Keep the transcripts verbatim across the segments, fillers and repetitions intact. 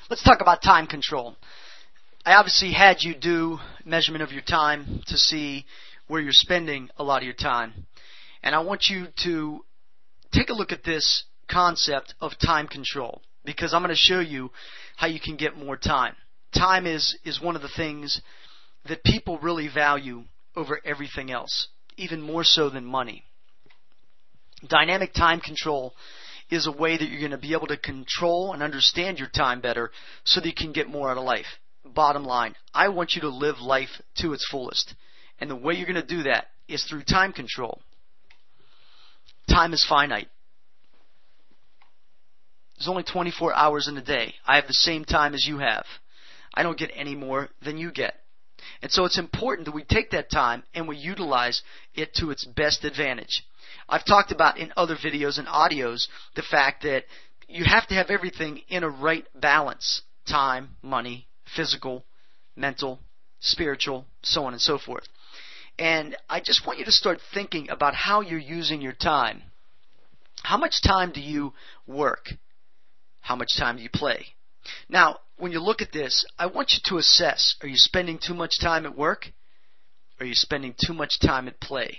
Let's talk about time control. I obviously had you do measurement of your time to see where you're spending a lot of your time. And I want you to take a look at this concept of time control, because I'm going to show you how you can get more time. Time is, is one of the things that people really value over everything else, even more so than money. Dynamic time control is a way that you're going to be able to control and understand your time better so that you can get more out of life. Bottom line, I want you to live life to its fullest. And the way you're going to do that is through time control. Time is finite. There's only twenty-four hours in a day. I have the same time as you have. I don't get any more than you get. And so it's important that we take that time and we utilize it to its best advantage. I've talked about in other videos and audios the fact that you have to have everything in a right balance. Time, money, physical, mental, spiritual, so on and so forth. And I just want you to start thinking about how you're using your time. How much time do you work? How much time do you play? Now, when you look at this, I want you to assess, are you spending too much time at work? Are you spending too much time at play?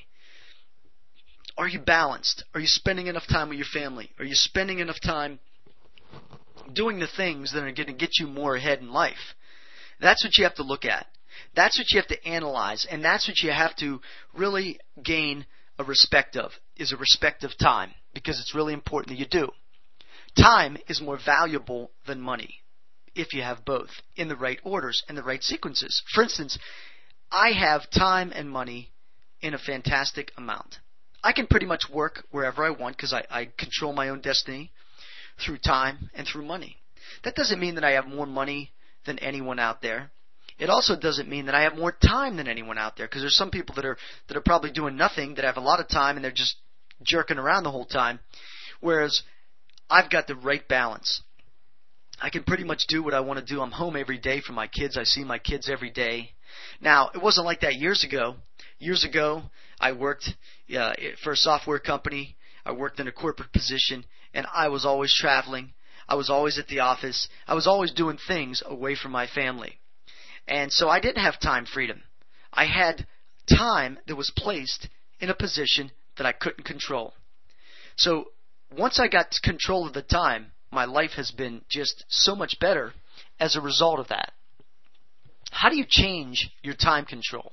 Are you balanced? Are you spending enough time with your family? Are you spending enough time doing the things that are going to get you more ahead in life? That's what you have to look at. That's what you have to analyze, and that's what you have to really gain a respect of, is a respect of time, because it's really important that you do. Time is more valuable than money if you have both in the right orders and the right sequences. For instance, I have time and money in a fantastic amount. I can pretty much work wherever I want because I, I control my own destiny through time and through money. That doesn't mean that I have more money than anyone out there. It also doesn't mean that I have more time than anyone out there, because there's some people that are that are probably doing nothing that have a lot of time and they're just jerking around the whole time, whereas I've got the right balance. I can pretty much do what I want to do. I'm home every day for my kids. I see my kids every day. Now, it wasn't like that years ago. Years ago, I worked uh, for a software company. I worked in a corporate position, and I was always traveling. I was always at the office. I was always doing things away from my family. And so I didn't have time freedom. I had time that was placed in a position that I couldn't control. So once I got control of the time, my life has been just so much better as a result of that. How do you change your time control?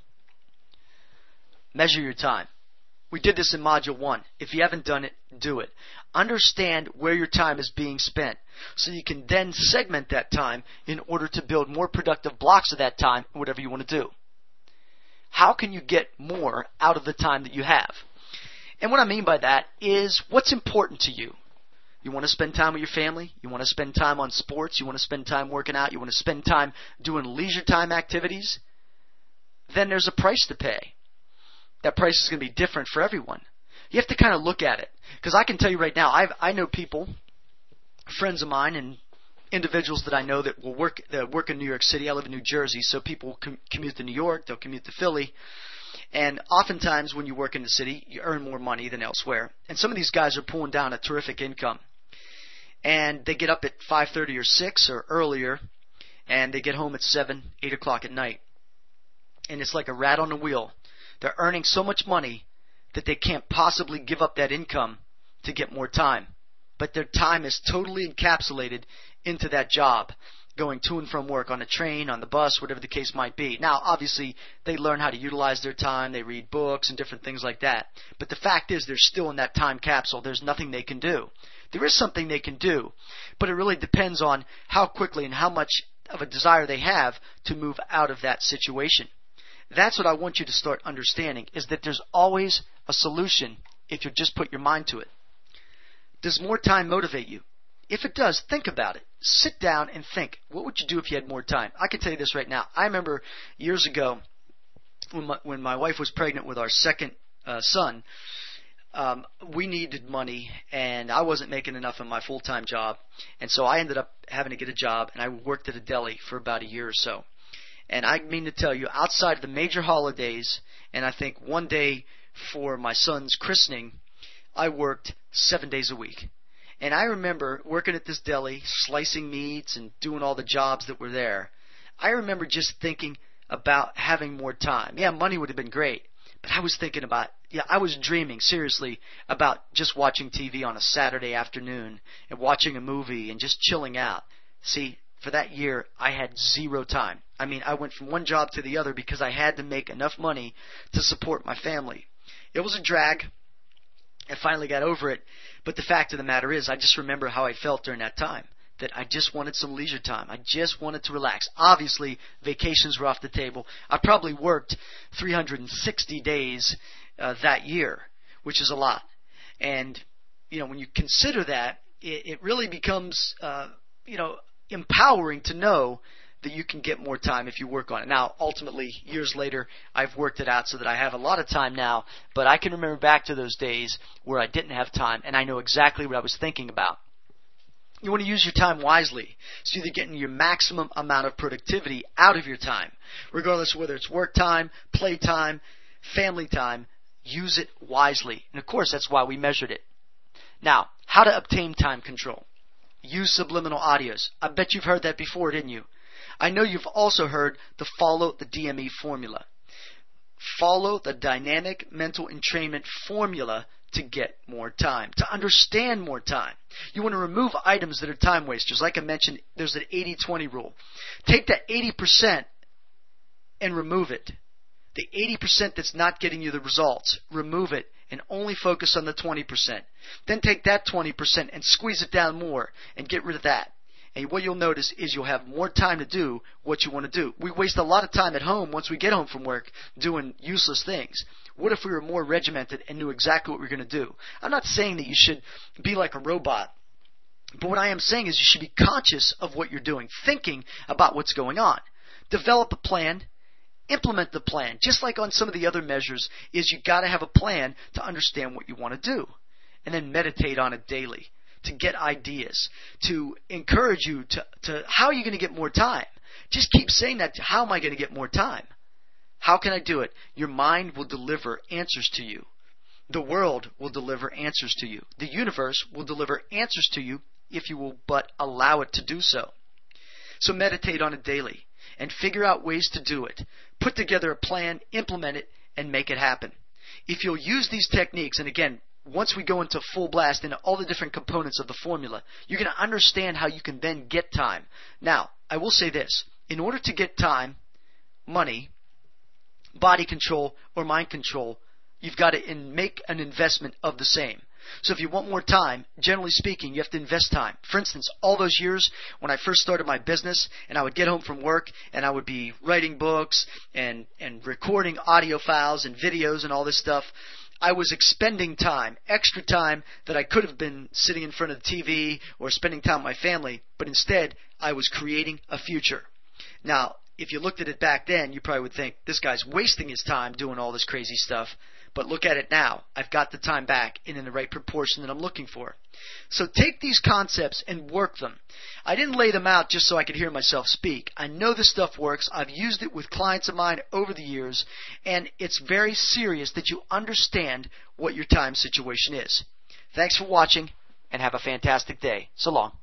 Measure your time. We did this in Module one. If you haven't done it, do it. Understand where your time is being spent so you can then segment that time in order to build more productive blocks of that time in whatever you want to do. How can you get more out of the time that you have? And what I mean by that is what's important to you. You want to spend time with your family? You want to spend time on sports? You want to spend time working out? You want to spend time doing leisure time activities? Then there's a price to pay. That price is going to be different for everyone. You have to kind of look at it. Because I can tell you right now, I've, I know people, friends of mine and individuals that I know that will work that work in New York City. I live in New Jersey, so people will com- commute to New York, they'll commute to Philly. And oftentimes when you work in the city, you earn more money than elsewhere. And some of these guys are pulling down a terrific income. And they get up at five thirty or six or earlier, and they get home at seven, eight o'clock at night. And it's like a rat on a wheel. They're earning so much money that they can't possibly give up that income to get more time. But their time is totally encapsulated into that job, going to and from work on a train, on the bus, whatever the case might be. Now, obviously, they learn how to utilize their time. They read books and different things like that. But the fact is they're still in that time capsule. There's nothing they can do. There is something they can do, but it really depends on how quickly and how much of a desire they have to move out of that situation. That's what I want you to start understanding, is that there's always a solution if you just put your mind to it. Does more time motivate you? If it does, think about it. Sit down and think. What would you do if you had more time? I can tell you this right now. I remember years ago when my, when my wife was pregnant with our second uh, son, um, we needed money, and I wasn't making enough in my full-time job. And so I ended up having to get a job, and I worked at a deli for about a year or so. And I mean to tell you, outside of the major holidays, and I think one day for my son's christening, I worked seven days a week. And I remember working at this deli, slicing meats and doing all the jobs that were there. I remember just thinking about having more time. Yeah, money would have been great, but I was thinking about, yeah, I was dreaming seriously about just watching T V on a Saturday afternoon and watching a movie and just chilling out. See, for that year, I had zero time. I mean, I went from one job to the other because I had to make enough money to support my family. It was a drag. I finally got over it. But the fact of the matter is, I just remember how I felt during that time, that I just wanted some leisure time. I just wanted to relax. Obviously, vacations were off the table. I probably worked three hundred sixty days uh, that year, which is a lot. And, you know, when you consider that, it, it really becomes, uh, you know, empowering to know that you can get more time if you work on it. Now, ultimately, years later, I've worked it out so that I have a lot of time now, but I can remember back to those days where I didn't have time, and I know exactly what I was thinking about. You want to use your time wisely, so you're getting your maximum amount of productivity out of your time, regardless of whether it's work time, play time, family time. Use it wisely. And of course, that's why we measured it. Now, how to obtain time control. Use subliminal audios. I bet you've heard that before, didn't you? I know you've also heard the follow the D M E formula. Follow the dynamic mental entrainment formula to get more time, to understand more time. You want to remove items that are time wasters. Like I mentioned, there's an eighty twenty rule. Take that eighty percent and remove it. The eighty percent that's not getting you the results, remove it and only focus on the twenty percent. Then take that twenty percent and squeeze it down more and get rid of that. And what you'll notice is you'll have more time to do what you want to do. We waste a lot of time at home once we get home from work doing useless things. What if we were more regimented and knew exactly what we were going to do? I'm not saying that you should be like a robot. But what I am saying is you should be conscious of what you're doing, thinking about what's going on. Develop a plan. Implement the plan. Just like on some of the other measures, is you got to have a plan to understand what you want to do. And then meditate on it daily to get ideas, to encourage you to, to how are you going to get more time? Just keep saying that. How am I going to get more time? How can I do it? Your mind will deliver answers to you. The world will deliver answers to you. The universe will deliver answers to you if you will but allow it to do so. So meditate on it daily and figure out ways to do it. Put together a plan, implement it, and make it happen. If you'll use these techniques, and again, once we go into full blast into all the different components of the formula, you're going to understand how you can then get time. Now, I will say this. In order to get time, money, body control, or mind control, you've got to in make an investment of the same. So if you want more time, generally speaking, you have to invest time. For instance, all those years when I first started my business and I would get home from work and I would be writing books and, and recording audio files and videos and all this stuff, I was expending time, extra time that I could have been sitting in front of the T V or spending time with my family, but instead I was creating a future. Now, if you looked at it back then, you probably would think, this guy's wasting his time doing all this crazy stuff. But look at it now. I've got the time back and in the right proportion that I'm looking for. So take these concepts and work them. I didn't lay them out just so I could hear myself speak. I know this stuff works. I've used it with clients of mine over the years, and it's very serious that you understand what your time situation is. Thanks for watching, and have a fantastic day. So long.